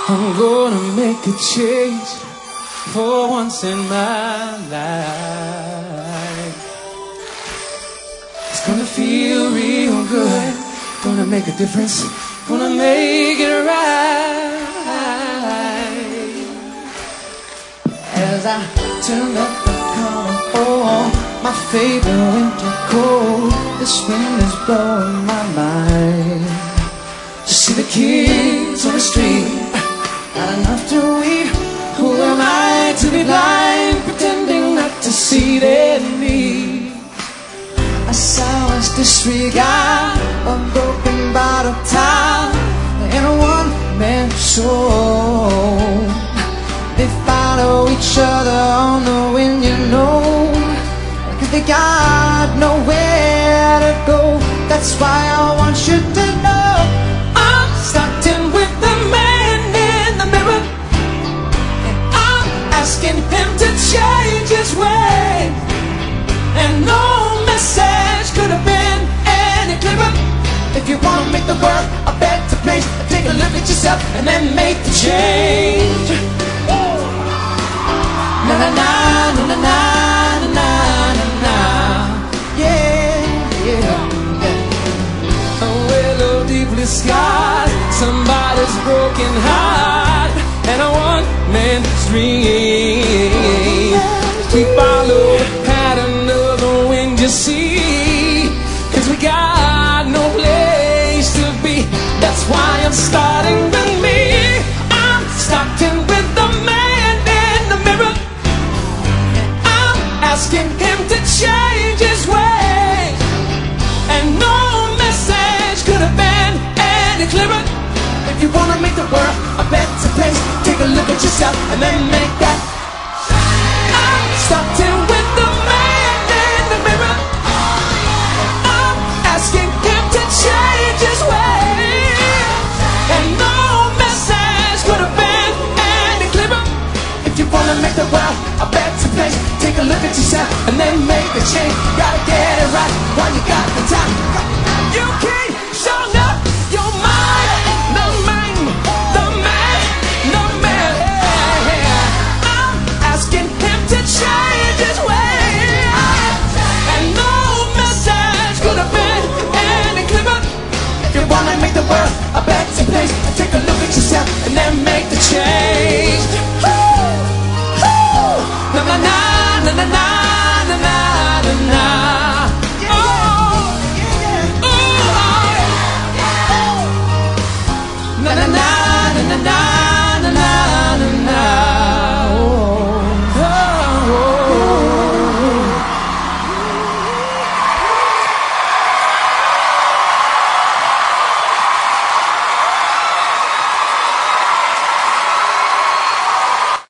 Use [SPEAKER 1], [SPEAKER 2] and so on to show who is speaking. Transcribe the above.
[SPEAKER 1] I'm gonna make a change for once in my life. It's gonna feel real good. Gonna make a difference. Gonna make it right. As I turn up the collar on my favorite winter coat, this wind is blowing my mind. To see the kids on the street, not enough to eat. Who am I to be blind, pretending not to see their need? A silence disregard, a broken bottle top, and a one-man show. They follow each other on the wind, you know, 'cause they got nowhere to go. That's why I want you to know I'm starting with the man in the mirror, and I'm asking him to change his way. And no message could have been any clearer. If you want to make the world a better place, take a look at yourself and then make the change. Na na na na na na na na na. Yeah, yeah. A willow deeply scarred, somebody's broken heart, and a one-man's dream. We follow the pattern of the wind, you see, 'cause we got no place to be. That's why I'm starting with me. I'm starting with the man in the mirror, asking him to change his ways. And no message could have been any clearer. If you want to make the world a better place, take a look at yourself and then make that. I'm starting with the man in the mirror, I'm asking him to change his ways. And no message could have been any clearer. If you want to make the world a better place, take a look at yourself and then make a change. Gotta get it right while you got the time. You can't show up your mind, the man, the man, the man. I'm asking him to change his way, and no message could have been any clearer. If you wanna make the world a better place, take a look at yourself and then make the change. Na na na na na na na na na. Oh, oh, na na na